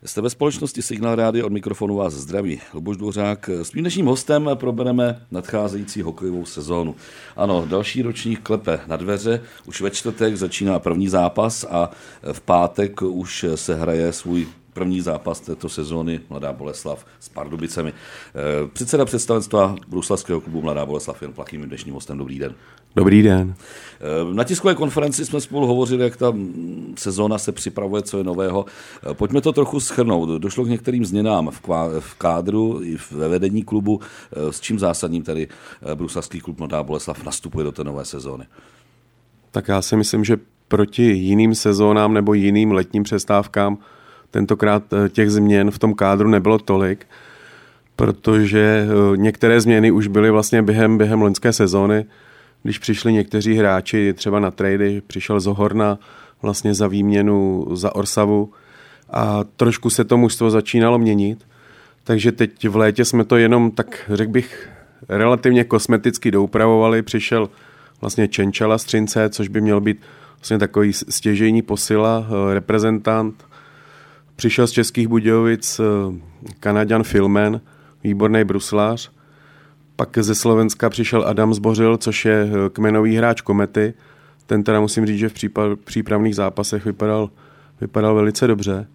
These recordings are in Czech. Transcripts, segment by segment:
Jste ve společnosti Signál Rádio, od mikrofonu vás zdraví Luboš Dvořák. S mým dnešním hostem probereme nadcházející hokejovou sezónu. Ano, další ročník klepe na dveře, už ve čtvrtek začíná první zápas a v pátek už se hraje svůj první zápas této sezóny Mladá Boleslav s Pardubicemi. Předseda představenstva bruslařského klubu Mladá Boleslav Jan Plachý, mým dnešním hostem. Dobrý den. Dobrý den. Na tiskové konferenci jsme spolu hovořili, jak ta sezóna se připravuje, co je nového. Pojďme to trochu shrnout. Došlo k některým změnám v kádru i ve vedení klubu, s čím zásadním tedy bruslařský klub Mladá Boleslav nastupuje do té nové sezóny. Tak já si myslím, že proti jiným sezónám nebo jiným letním přestávkám tentokrát těch změn v tom kádru nebylo tolik, protože některé změny už byly vlastně během loňské sezóny, když přišli někteří hráči třeba na trady, přišel Zohorna vlastně za výměnu za Orsavu a trošku se to mužstvo začínalo měnit, takže teď v létě jsme to jenom tak, řekl bych, relativně kosmeticky doupravovali. Přišel vlastně Čenčala z Třince, což by měl být vlastně takový stěžejní posila, reprezentant. Přišel z Českých Budějovic Kanaďan Filmen, výborný bruslář. Pak ze Slovenska přišel Adam Zbořil, což je kmenový hráč Komety. Ten teda musím říct, že v přípravných zápasech vypadal velice dobře.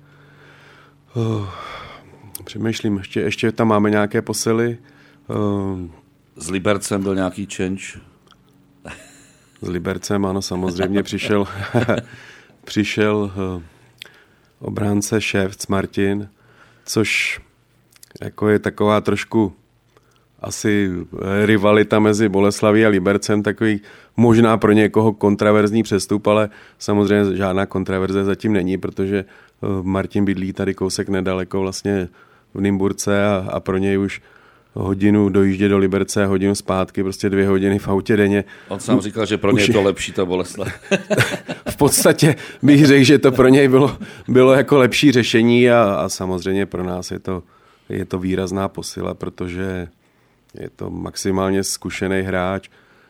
Přemýšlím, ještě tam máme nějaké posily. S Libercem byl nějaký change? S Libercem, ano, samozřejmě přišel obránce Ševc Martin, což jako je taková trošku asi rivalita mezi Boleslaví a Libercem, takový možná pro někoho kontraverzní přestup, ale samozřejmě žádná kontraverze zatím není, protože Martin bydlí tady kousek nedaleko vlastně v Nymburce a pro něj už hodinu dojíždě do Liberce, hodinu zpátky, prostě 2 hodiny v autě denně. On sám říkal, že pro něj je to lepší ta Boleslav. V podstatě bych řekl, že to pro něj bylo jako lepší řešení a samozřejmě pro nás je to výrazná posila, protože je to maximálně zkušený hráč,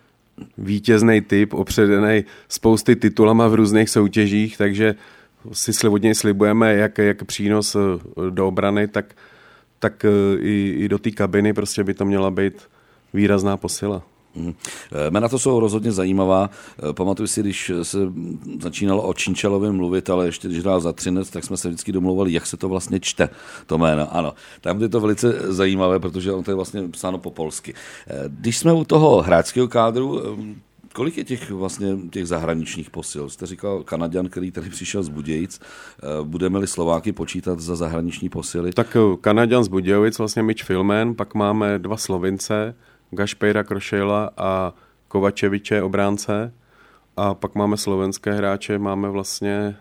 vítězný typ, opředený spousty titulama v různých soutěžích, takže si od něj slibujeme jak přínos do obrany, tak i do té kabiny prostě by to měla být výrazná posila. Jména to jsou rozhodně zajímavá. Pamatuju si, když se začínalo o Činčalovi mluvit, ale ještě když hrál za Třinec, tak jsme se vždycky domluvali, jak se to vlastně čte, to jméno. Ano, tam je to velice zajímavé, protože on to je vlastně psáno po polsky. Když jsme u toho hráčského kádru, kolik je těch zahraničních posil? Jste říkal Kanaďan, který tady přišel z Budějic. Budeme-li Slováky počítat za zahraniční posily? Tak Kanaďan z Budějovic, vlastně Mitch Filmen, pak máme 2 Slovince, Gašpejra Krošejla a Kovačeviče, obránce. A pak máme slovenské hráče, máme vlastně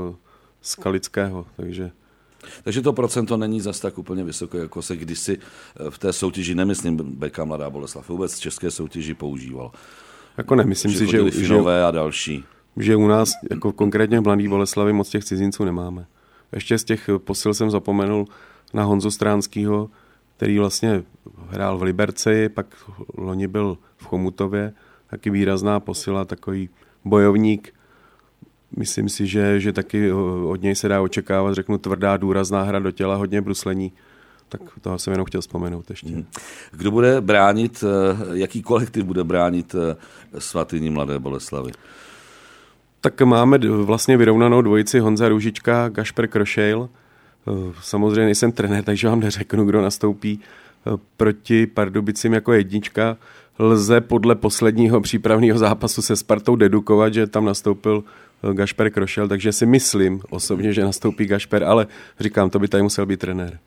Skalického, Takže to procento není zas tak úplně vysoké, jako se kdysi v té soutěži, nemyslím BK Mladá Boleslav, vůbec v české soutěži používalo. Jako nemyslím si, že Finové a další. Že u nás, jako konkrétně v Mladé Boleslavi, moc těch cizinců nemáme. Ještě z těch posil jsem zapomenul na Honzu Stránskýho, který vlastně hrál v Liberci, pak loni byl v Chomutově, taky výrazná posila, takový bojovník. Myslím si, že taky od něj se dá očekávat, řeknu, tvrdá, důrazná hra do těla, hodně bruslení. Tak toho jsem jenom chtěl vzpomenout ještě. Kdo bude bránit, jaký kolektiv bude bránit svatyni Mladé Boleslavy? Tak máme vlastně vyrovnanou dvojici Honza Růžička, Gašper Krošejl. Samozřejmě nejsem trenér, takže vám neřeknu, kdo nastoupí proti Pardubicím jako jednička. Lze podle posledního přípravného zápasu se Spartou dedukovat, že tam nastoupil Gašper Krošel, takže si myslím osobně, že nastoupí Gašper, ale říkám, to by tady musel být trenér.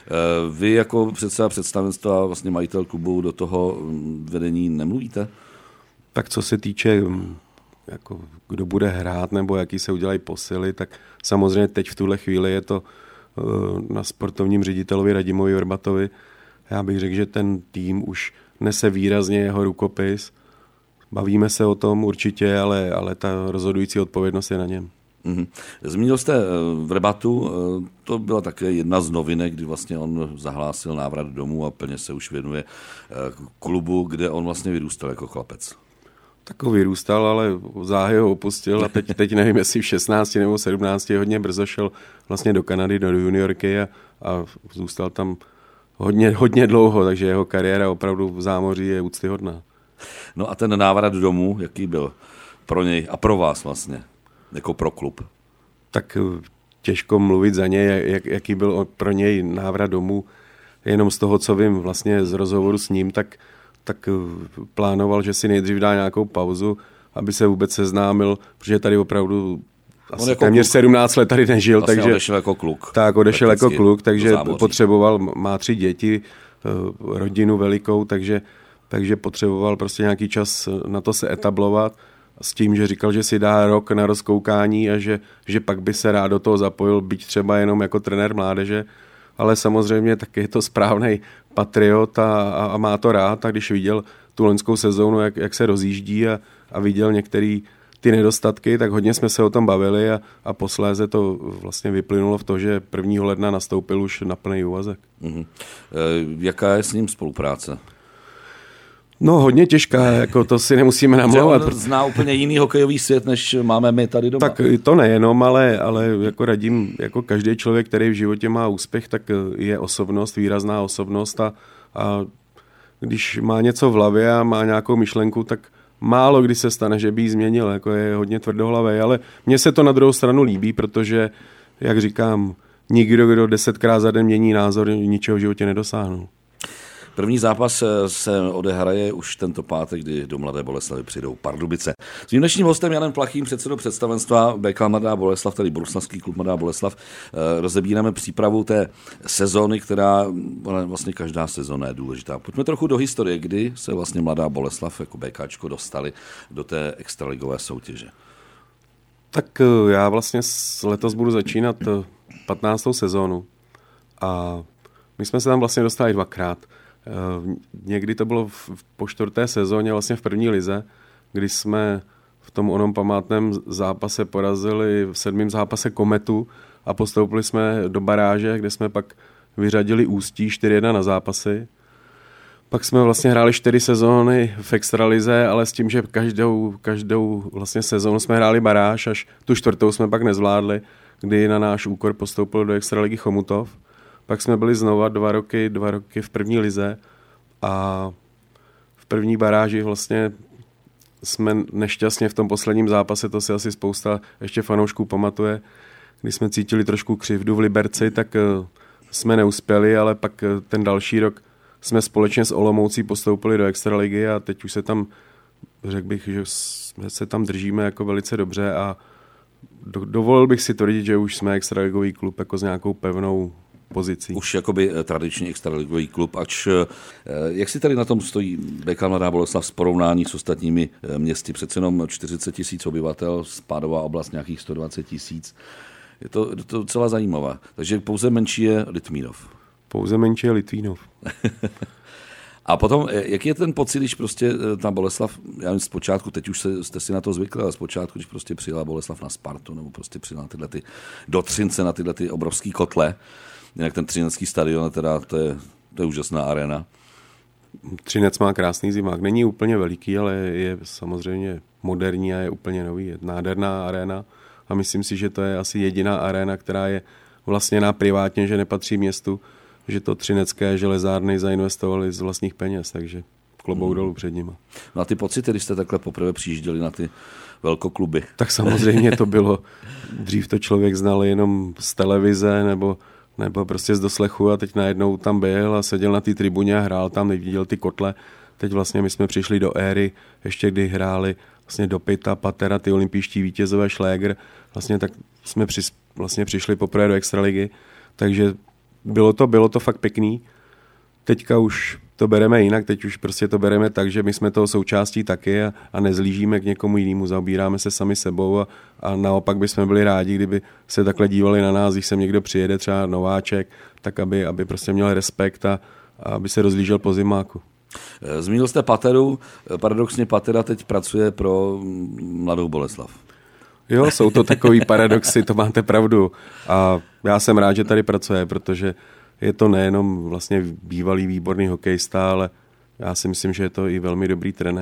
Vy jako předseda představenstva, vlastně majitel klubu, do toho vedení nemluvíte? Tak co se týče, jako, kdo bude hrát nebo jaký se udělají posily, tak samozřejmě teď v tuhle chvíli je to na sportovním ředitelovi Radimovi Orbatovi. Já bych řekl, že ten tým už nese výrazně jeho rukopis. Bavíme se o tom určitě, ale ta rozhodující odpovědnost je na něm. Zmínil jste Vrbatu, to byla také jedna z novinek, kdy vlastně on zahlásil návrat domů a plně se už věnuje klubu, kde on vlastně vyrůstal jako chlapec. Tak ho vyrůstal, ale záhy ho opustil a teď nevím, jestli v 16 nebo 17 hodně brzo šel vlastně do Kanady, do juniorky a zůstal tam hodně dlouho, takže jeho kariéra opravdu v zámoří je úctyhodná. No a ten návrat domů, jaký byl pro něj a pro vás vlastně, jako pro klub? Tak těžko mluvit za něj, jaký byl pro něj návrat domů. Jenom z toho, co vím vlastně z rozhovoru s ním, tak plánoval, že si nejdřív dá nějakou pauzu, aby se vůbec seznámil, protože tady opravdu asi jako téměř 17 let tady nežil. Vlastně takže odešel jako kluk. Tak, odešel jako kluk, takže potřeboval, má 3 děti, rodinu velikou, takže potřeboval prostě nějaký čas na to se etablovat s tím, že říkal, že si dá rok na rozkoukání a že pak by se rád do toho zapojil, byť třeba jenom jako trenér mládeže, ale samozřejmě taky je to správný patriot a má to rád, a když viděl tu loňskou sezónu, jak se rozjíždí a viděl některé ty nedostatky, tak hodně jsme se o tom bavili a posléze to vlastně vyplynulo v to, že 1. ledna nastoupil už na plný úvazek. Jaká je s ním spolupráce? No hodně těžká, jako to si nemusíme namlouvat. On zná úplně jiný hokejový svět, než máme my tady doma. Tak to nejenom, ale jako radím, jako každý člověk, který v životě má úspěch, tak je osobnost, výrazná osobnost a když má něco v hlavě a má nějakou myšlenku, tak málo kdy se stane, že by ji změnil, jako je hodně tvrdohlavý, ale mně se to na druhou stranu líbí, protože, jak říkám, nikdo, kdo 10krát za den mění názor, ničeho v životě nedosáhnul. První zápas se odehraje už tento pátek, kdy do Mladé Boleslavi přijdou Pardubice. S mým dnešním hostem Janem Plachým, předsedou představenstva BK Mladá Boleslav, tedy Boleslavický klub Mladá Boleslav, rozebíráme přípravu té sezóny, která vlastně každá sezóna je důležitá. Pojďme trochu do historie, kdy se vlastně Mladá Boleslav jako BKčko dostali do té extraligové soutěže. Tak já vlastně letos budu začínat 15. sezónu a my jsme se tam vlastně dostali 2krát. Někdy to bylo po 4. sezóně, vlastně v 1. lize, kdy jsme v tom onom památném zápase porazili v 7. zápase Kometu a postoupili jsme do baráže, kde jsme pak vyřadili Ústí 4-1 na zápasy. Pak jsme vlastně hráli 4 sezóny v extralize, ale s tím, že každou vlastně sezónu jsme hráli baráž, až tu 4. jsme pak nezvládli, kdy na náš úkor postoupil do extraligy Chomutov. Pak jsme byli znova 2 roky v 1. lize a v první baráži vlastně jsme nešťastně v tom posledním zápase, to si asi spousta ještě fanoušků pamatuje, když jsme cítili trošku křivdu v Liberci, tak jsme neuspěli, ale pak ten další rok jsme společně s Olomoucí postoupili do extraligy a teď už se tam, řekl bych, že se tam držíme jako velice dobře a dovolil bych si tvrdit, že už jsme extraligový klub jako s nějakou pevnou pozicí. Už jakoby tradiční extraligový klub, ač jak si tady na tom stojí BK Mladá Boleslav v porovnání s ostatními městy, přece jenom 40 000 obyvatel, spádová oblast nějakých 120 000. Je to docela zajímavé. Takže pouze menší je Litvínov. Pouze menší je Litvínov. A potom, jaký je ten pocit, když prostě ta Boleslav, já nevím, zpočátku, teď už jste si na to zvykli, ale zpočátku, když prostě přijela Boleslav na Spartu, nebo prostě přijela do Třince na tyhle ty obrovský kotle, jinak ten třinecký stadion, teda to je úžasná arena. Třinec má krásný zimák. Není úplně veliký, ale je samozřejmě moderní a je úplně nový. Je nádherná arena a myslím si, že to je asi jediná arena, která je vlastněná privátně, že nepatří městu, že to třinecké železárny zainvestovali z vlastních peněz, takže klobouk dolů před nima. No a ty pocity, když jste takhle poprvé přijížděli na ty velkokluby? Tak samozřejmě to bylo, dřív to člověk znal jenom z televize nebo prostě z doslechu a teď najednou tam byl a seděl na té tribuně a hrál tam, neviděl ty kotle. Teď vlastně my jsme přišli do éry, ještě kdy hráli vlastně do Pita, Patera, ty olympijští vítězové, Šlégr, vlastně tak jsme vlastně přišli poprvé do extraligy, takže bylo to fakt pěkný. Teďka už to bereme jinak, teď už prostě to bereme tak, že my jsme toho součástí taky a nezlížíme k někomu jinému, zaobíráme se sami sebou a naopak bychom byli rádi, kdyby se takhle dívali na nás, když sem někdo přijede, třeba nováček, tak aby prostě měl respekt a aby se rozlížel po zimáku. Zmínil jste Pateru, paradoxně Patera teď pracuje pro Mladou Boleslav. Jo, jsou to takový paradoxy, to máte pravdu a já jsem rád, že tady pracuje, protože je to nejenom vlastně bývalý výborný hokejista, ale já si myslím, že je to i velmi dobrý trenér.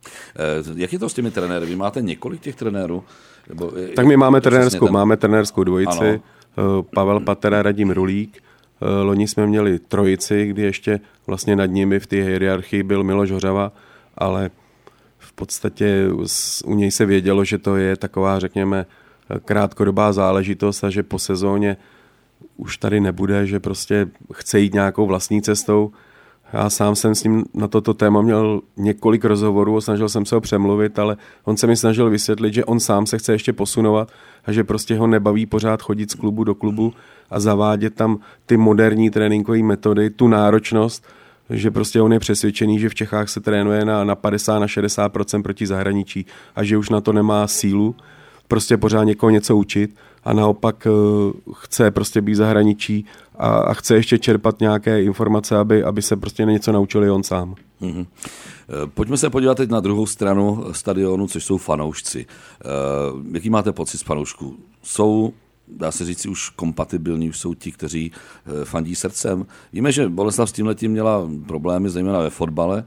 Jak je to s těmi trenéry? Vy máte několik těch trenérů? Tak my máme trenérskou dvojici, ano. Pavel Patera, Radim Rulík. Loni jsme měli trojici, kdy ještě vlastně nad nimi v té hierarchii byl Miloš Hořava, ale v podstatě u něj se vědělo, že to je taková, řekněme, krátkodobá záležitost a že po sezóně už tady nebude, že prostě chce jít nějakou vlastní cestou. Já sám jsem s ním na toto téma měl několik rozhovorů a snažil jsem se ho přemluvit, ale on se mi snažil vysvětlit, že on sám se chce ještě posunovat a že prostě ho nebaví pořád chodit z klubu do klubu a zavádět tam ty moderní tréninkové metody, tu náročnost, že prostě on je přesvědčený, že v Čechách se trénuje na 50, na 60% proti zahraničí a že už na to nemá sílu prostě pořád někoho něco učit a naopak chce prostě být v zahraničí a chce ještě čerpat nějaké informace, aby se prostě něco naučili on sám. Mm-hmm. Pojďme se podívat teď na druhou stranu stadionu, což jsou fanoušci. Jaký máte pocit z fanoušků? Jsou, dá se říct, už kompatibilní, už jsou ti, kteří fandí srdcem. Víme, že Boleslav s tímhletím měla problémy, zejména ve fotbale.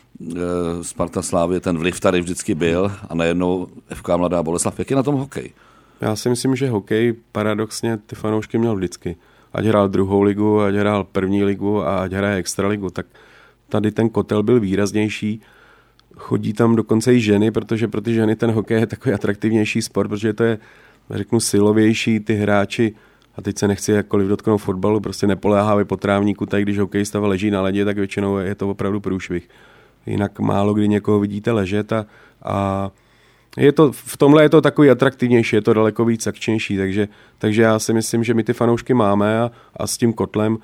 Sparta Slávie, ten vliv tady vždycky byl a najednou FK Mladá Boleslav. Jak je na tom hokej? Já si myslím, že hokej paradoxně ty fanoušky měl vždycky. Ať hrál druhou ligu, ať hrál první ligu a ať hraje extraligu, tak tady ten kotel byl výraznější. Chodí tam dokonce i ženy, protože pro ty ženy ten hokej je takový atraktivnější sport, protože to je, řeknu, silovější, ty hráči, a teď se nechci jakkoliv dotknout fotbalu, prostě nepoléhávají po trávníku, tak když hokejista leží na ledě, tak většinou je to opravdu průšvih. Jinak málo kdy někoho vidíte ležet a je to, v tomhle je to takový atraktivnější, je to daleko víc akčnější, takže já si myslím, že my ty fanoušky máme a s tím kotlem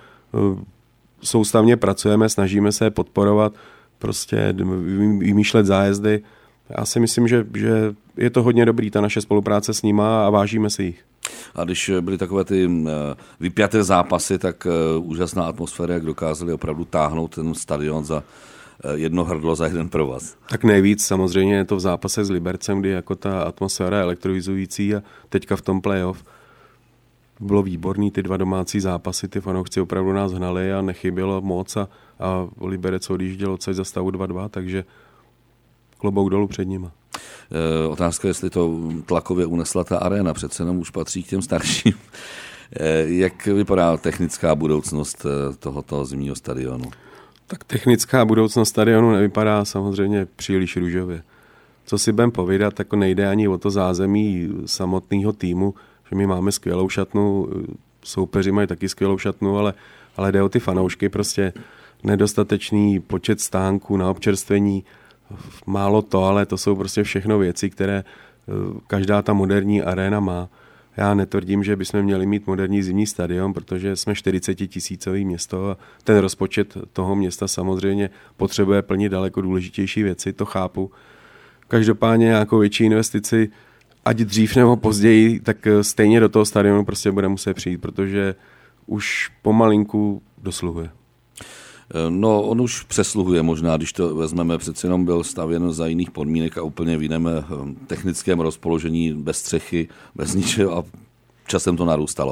soustavně pracujeme, snažíme se podporovat, prostě vymýšlet zájezdy. Já si myslím, že je to hodně dobrý, ta naše spolupráce s nima a vážíme si jich. A když byly takové ty vypjaté zápasy, tak úžasná atmosféra, jak dokázali opravdu táhnout ten stadion za jedno hrdlo za jeden provaz. Tak nejvíc samozřejmě je to v zápase s Libercem, kdy jako ta atmosféra je elektrizující a teďka v tom playoff bylo výborný, ty dva domácí zápasy, ty fanoušci opravdu nás hnali a nechybělo moc a Liberec odjížděl odsaď za stavu 2-2, takže klobouk dolů před nima. Otázka, jestli to tlakově unesla ta arena, přece jenom už patří k těm starším. Jak vypadá technická budoucnost tohoto zimního stadionu? Tak technická budoucnost stadionu nevypadá samozřejmě příliš růžově. Co si budem povídat, jako nejde ani o to zázemí samotného týmu, že my máme skvělou šatnu, soupeři mají taky skvělou šatnu, ale jde o ty fanoušky, prostě nedostatečný počet stánků na občerstvení, málo to, ale to jsou prostě všechno věci, které každá ta moderní aréna má. Já netvrdím, že bychom měli mít moderní zimní stadion, protože jsme 40 000 město a ten rozpočet toho města samozřejmě potřebuje plnit daleko důležitější věci, to chápu. Každopádně nějakou větší investici, ať dřív nebo později, tak stejně do toho stadionu prostě bude muset přijít, protože už pomalinku dosluhuje. No, on už přesluhuje možná, když to vezmeme, přeci jenom byl stavěn za jiných podmínek a úplně v jiném technickém rozpoložení, bez střechy, bez ničeho a časem to narůstalo.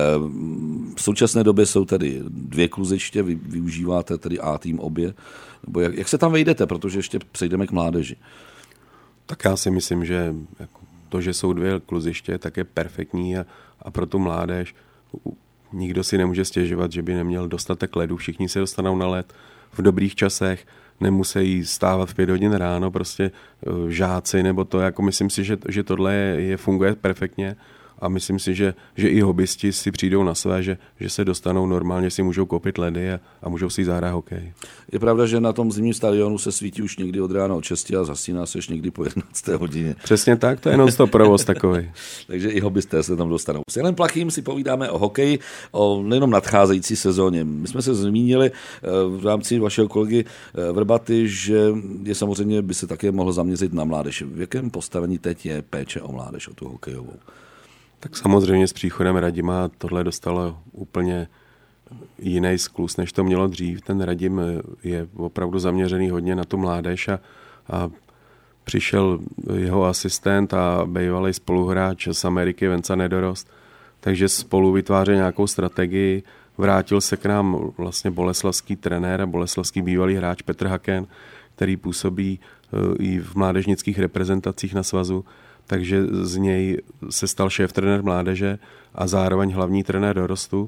V současné době jsou tedy 2 kluziště, vy využíváte tedy A tým obě, nebo jak se tam vejdete, protože ještě přejdeme k mládeži? Tak já si myslím, že to, že jsou 2 kluziště, tak je perfektní a pro tu mládež nikdo si nemůže stěžovat, že by neměl dostatek ledu, všichni se dostanou na led v dobrých časech, nemusí stávat v 5 hodin ráno, prostě žáci nebo to, jako myslím si, že tohle funguje perfektně a myslím si, že i hobbysti si přijdou na své, že se dostanou normálně, si můžou koupit ledy a můžou si zahrát hokej. Je pravda, že na tom zimním stadionu se svítí už někdy od rána od 6 a zasíná se ještě někdy po 11. hodině. Přesně tak, to je non-stop provoz takový. Takže i hobbysté se tam dostanou. S Janem Plachým si povídáme o hokeji, o nejenom nadcházející sezóně. My jsme se zmínili v rámci vašeho kolegy Vrbaty, že je samozřejmě by se také mohl zaměřit na mládež. V jakém postavení teď je péče o mládež, o tu hokejovou? Tak samozřejmě s příchodem Radima tohle dostalo úplně jiný skluz, než to mělo dřív. Ten Radim je opravdu zaměřený hodně na tu mládež a přišel jeho asistent a bývalý spoluhráč z Ameriky Venca Nedorost, takže spolu vytváří nějakou strategii. Vrátil se k nám vlastně boleslavský trenér a boleslavský bývalý hráč Petr Haken, který působí i v mládežnických reprezentacích na svazu, takže z něj se stal šéf-trenér mládeže a zároveň hlavní trenér dorostu.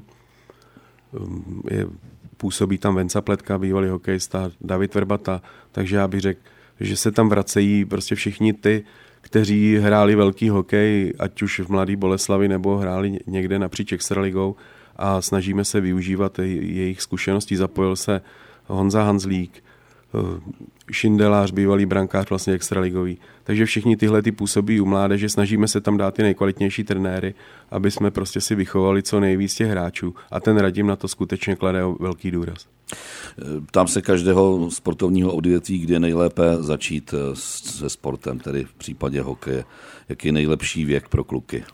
Působí tam Venca Pletka, bývalý hokejista, David Vrbata, takže já bych řekl, že se tam vracejí prostě všichni ty, kteří hráli velký hokej, ať už v Mladé Boleslavi nebo hráli někde napříč extraligou a snažíme se využívat jejich zkušeností. Zapojil se Honza Hanzlík, Šindelář, bývalý brankář vlastně extraligový. Takže všichni tyhle ty působí u mládeže, snažíme se tam dát ty nejkvalitnější trenéry, aby jsme prostě si vychovali co nejvíc těch hráčů a ten Radim na to skutečně klade velký důraz. Ptám se každého sportovního odvětví, kde je nejlépe začít se sportem, tedy v případě hokeje. Jaký je nejlepší věk pro kluky?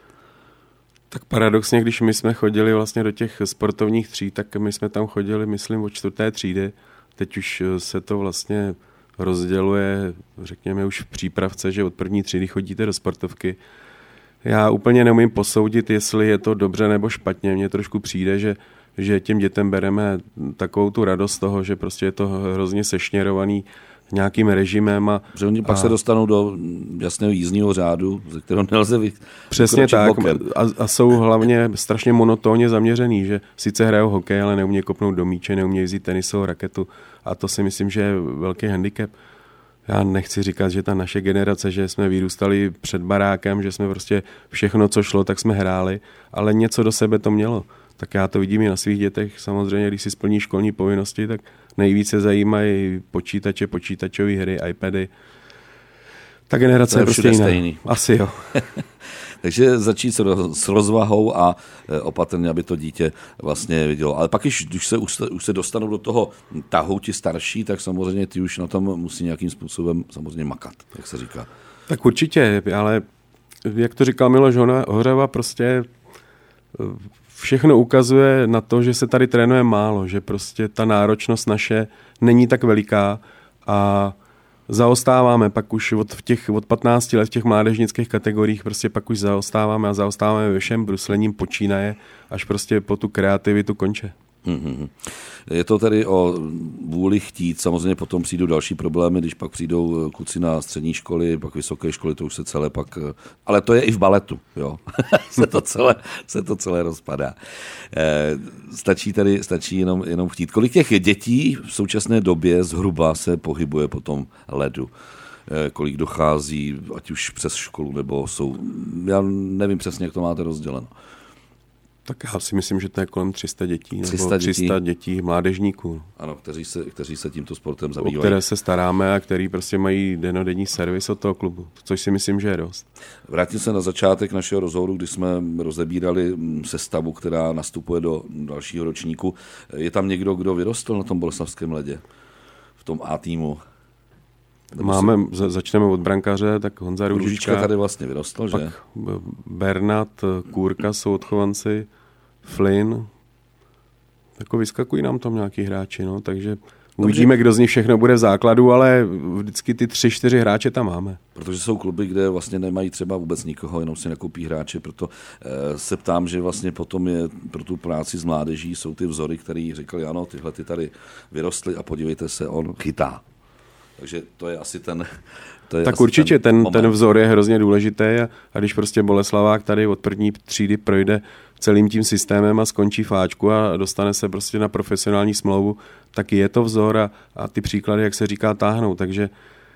Tak paradoxně, když my jsme chodili vlastně do těch sportovních tříd, tak my jsme tam chodili, myslím, od 4. třídy. Teď už se to vlastně rozděluje, řekněme už v přípravce, že od 1. třídy chodíte do sportovky. Já úplně neumím posoudit, jestli je to dobře nebo špatně. Mně trošku přijde, že těm dětem bereme takovou tu radost z toho, že prostě je to hrozně sešněrovaný nějakým režimem. Že oni pak se dostanou do jasného jízdního řádu, ze kterého nelze přesně tak. A jsou hlavně strašně monotónně zaměřený, že sice hrajou hokej, ale neumějí kopnout do míče, neumějí vzít tenisovou raketu. A to si myslím, že je velký handicap. Já nechci říkat, že ta naše generace, že jsme vyrůstali před barákem, že jsme prostě všechno, co šlo, tak jsme hráli, ale něco do sebe to mělo. Tak já to vidím i na svých dětech. Samozřejmě, když si splní školní povinnosti, tak nejvíce zajímají počítače, počítačové hry, iPady. Ta generace je prostě jiná. Asi jo. Takže začít s rozvahou a opatrně, aby to dítě vlastně vidělo. Ale pak, když už se dostanou do toho tahu ti starší, tak samozřejmě ty už na tom musí nějakým způsobem samozřejmě makat, jak se říká. Tak určitě, ale jak to říkal Miloš Hořava, prostě všechno ukazuje na to, že se tady trénuje málo, že prostě ta náročnost naše není tak veliká a zaostáváme pak už od 15 let v těch mládežnických kategoriích, prostě pak už zaostáváme a zaostáváme ve všem bruslením počínaje, až prostě po tu kreativitu konče. Je to tedy o vůli chtít, samozřejmě potom přijdou další problémy, když pak přijdou kluci na střední školy, pak vysoké školy, to už se celé pak, ale to je i v baletu, jo, se to celé rozpadá. Stačí jenom chtít. Kolik těch dětí v současné době zhruba se pohybuje po tom ledu? Kolik dochází, ať už přes školu, nebo já nevím přesně, jak to máte rozděleno. Tak já si myslím, že to je kolem 300 dětí, nebo 300 dětí mládežníků. Ano, kteří se tímto sportem zabývají. O které se staráme a který prostě mají dennodenní servis od toho klubu, což si myslím, že je dost. Vrátím se na začátek našeho rozhovoru, kdy jsme rozebírali sestavu, která nastupuje do dalšího ročníku. Je tam někdo, kdo vyrostl na tom boleslavském ledě? V tom A týmu? Začneme od brankaře, tak Honza Růžička tady vlastně vyrostl, pak že? Bernat, Kůrka jsou odchovanci, Flynn, jako vyskakují nám tam nějaký hráči, no, takže uvidíme, kdo z nich všechno bude v základu, ale vždycky ty 3-4 hráče tam máme. Protože jsou kluby, kde vlastně nemají třeba vůbec nikoho, jenom si nakoupí hráče, proto se ptám, že vlastně potom je pro tu práci s mládeží jsou ty vzory, který říkali, ano, tyhle ty tady vyrostly a podívejte se, on chytá. Takže to je asi ten... Tak určitě ten vzor je hrozně důležitý a když prostě Boleslavák tady od 1. třídy projde celým tím systémem a skončí fáčku a dostane se prostě na profesionální smlouvu, tak je to vzor a ty příklady, jak se říká, táhnou. Takže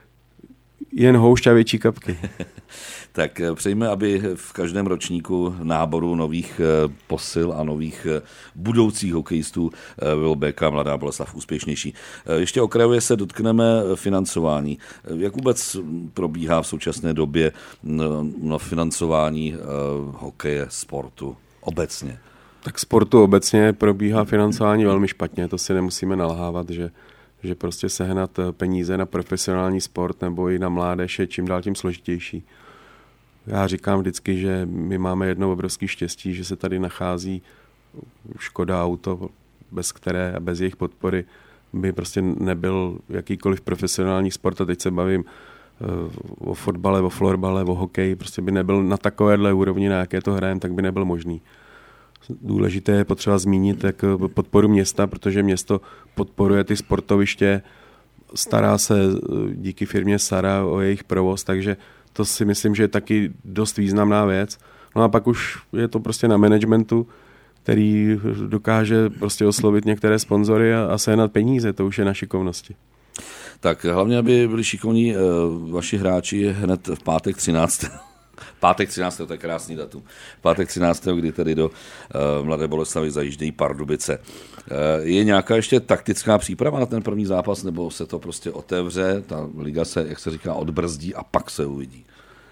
jen houšť a větší kapky. Tak přejme, aby v každém ročníku náboru nových posil a nových budoucích hokejistů byl BK Mladá Boleslav úspěšnější. Ještě okrajově se dotkneme financování. Jak vůbec probíhá v současné době na financování hokeje, sportu obecně? Tak sportu obecně probíhá financování velmi špatně, to si nemusíme nalhávat, že prostě sehnat peníze na profesionální sport nebo i na mládež je čím dál tím složitější. Já říkám vždycky, že my máme jedno obrovské štěstí, že se tady nachází Škoda Auto, bez jejich podpory by prostě nebyl jakýkoliv profesionální sport. A teď se bavím o fotbale, o florbale, o hokeji, prostě by nebyl na takovéhle úrovni, na jaké to hrajeme, tak by nebyl možný. Důležité je potřeba zmínit jak podporu města, protože město podporuje ty sportoviště stará se díky firmě Sara o jejich provoz, takže to si myslím, že je taky dost významná věc. No a pak už je to prostě na managementu, který dokáže prostě oslovit některé sponzory a sehnat peníze, to už je na šikovnosti. Tak hlavně, aby byli šikovní vaši hráči hned v pátek 13. Pátek 13. to je krásný datum. Pátek 13. kdy tedy do Mladé Boleslavi zajíždějí Pardubice. Je nějaká ještě taktická příprava na ten první zápas, nebo se to prostě otevře, ta liga se, jak se říká, odbrzdí a pak se uvidí?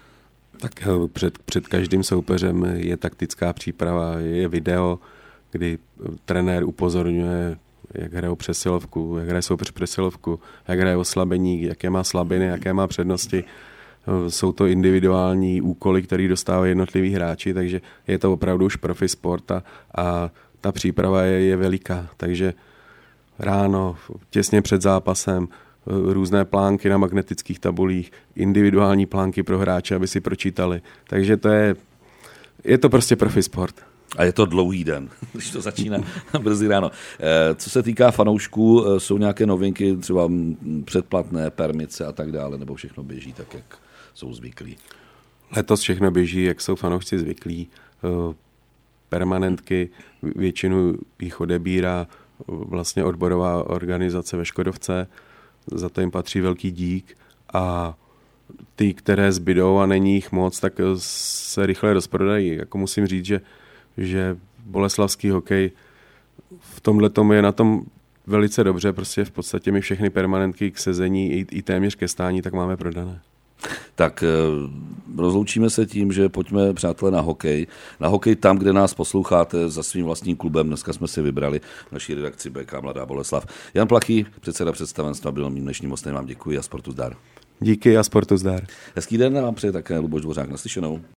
Tak před každým soupeřem je taktická příprava, je video, kdy trenér upozorňuje, jak hraje přesilovku, jak hraje soupeř přesilovku, jak hraje oslabení, jaké má slabiny, jaké má přednosti. Jsou to individuální úkoly, které dostávají jednotliví hráči, takže je to opravdu už profi sport a ta příprava je veliká. Takže ráno, těsně před zápasem, různé plánky na magnetických tabulích, individuální plánky pro hráče, aby si pročítali. Takže je to prostě profi sport. A je to dlouhý den, když to začíná brzy ráno. Co se týká fanoušků, jsou nějaké novinky, třeba předplatné, permice a tak dále, nebo všechno běží tak, jak jsou zvyklí? Letos všechno běží, jak jsou fanoušci zvyklí. Permanentky, většinu jich odebírá vlastně odborová organizace ve Škodovce, za to jim patří velký dík a ty, které zbydou a není jich moc, tak se rychle rozprodají. Jako musím říct, že boleslavský hokej v tomhletom je na tom velice dobře, prostě v podstatě my všechny permanentky k sezení i téměř ke stání tak máme prodané. Tak rozloučíme se tím, že pojďme, přátelé, na hokej. Na hokej tam, kde nás posloucháte za svým vlastním klubem. Dneska jsme si vybrali naší redakci BK Mladá Boleslav. Jan Plachý, předseda představenstva, byl mým dnešním hostem. Vám děkuji a sportu zdar. Díky a sportu zdar. Hezký den a vám přeje také Luboš Dvořák. Naslyšenou.